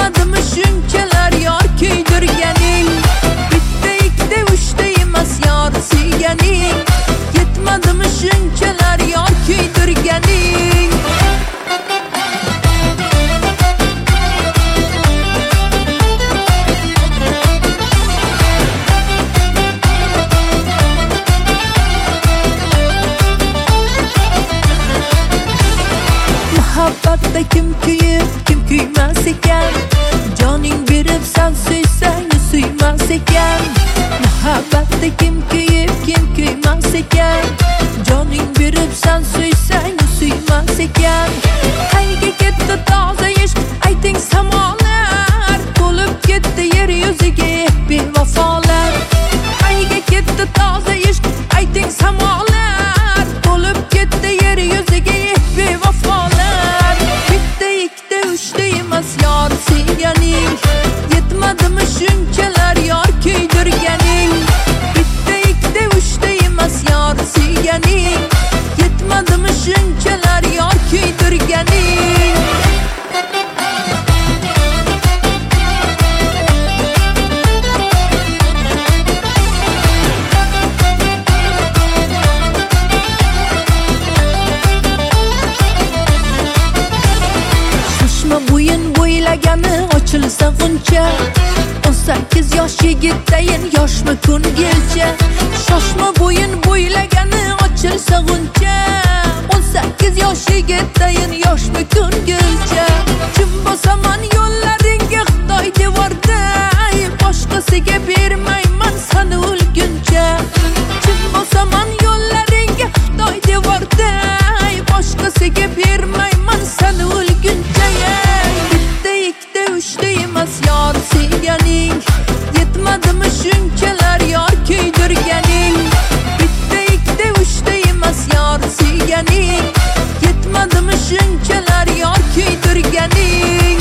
Yetmadimi shunchalar yor kuydirganing? Bitta ikkita uchta emas yor suyganing. Yetmadimi shunchalar yor kuydirganing? Muhabbatda kim kuyib, kim kuymas ekan? Joning berib sen suysang, suymas ekan. Muhabbatda kim kuyib, kim kuymas ekan? Joning berib sen suysang, suymas ekan. Qayga ketdi toza ishq, ayting samolar, to'lib ketdi yer yuziga bevafolar. Qayga ketdi toza ishq, ayting samolar, to'lib ketdi yer yuziga bevafolar. Bitta ikkita uchta emas yor suyganing. Yetmadimi shunchalar yor kuydirganing? Bitta ikkita uchta emas yor suyganing. Yetmadimi shunchalar yor kuydirganing? Shoshma bo'yin bo'ylagani ochilsa g'uncha. 18 yosh yigitdayin yoshmi ko'ngilcha. Shoshma bo'yin bo'ylagani ochilsa g'uncha. 18 yosh yigitdayin yoshmi ko'ngilcha. Kim bosaman yo'llaringga Xitoy devorday, boshqasiga bermayman seni o'lguncha. Kim bosaman yo'llaringga Xitoy devorday, boshqasiga bermayman seni o'lguncha. Bitta ikkita uchta emas yor suyganing. Yetmadimi shunchalar yor kuydirganing? Bitta ikkita uchta emas yor suyganing. Yetmadimi shunchalar yor kuydirganing?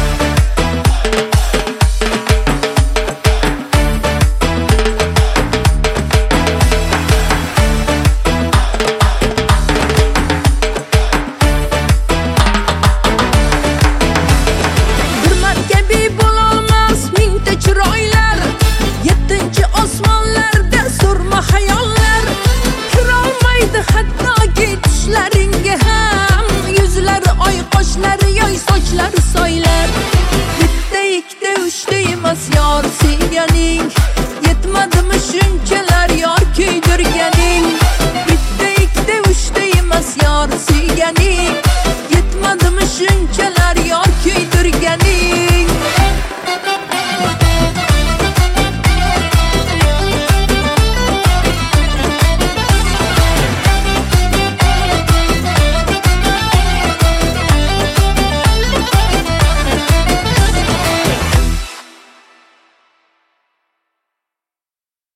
Bir markabi bo'lolmas mingta chiroylar, 7-osmonlarda surma xayollar. Kirolmaydi hattoki tushlaringga ham, yuzlari oy qoshlari yoy sochlari soylar. Bitta ikkita uchta emas yor suyganing. Yetmadimi shunchalar yor kuydirganing?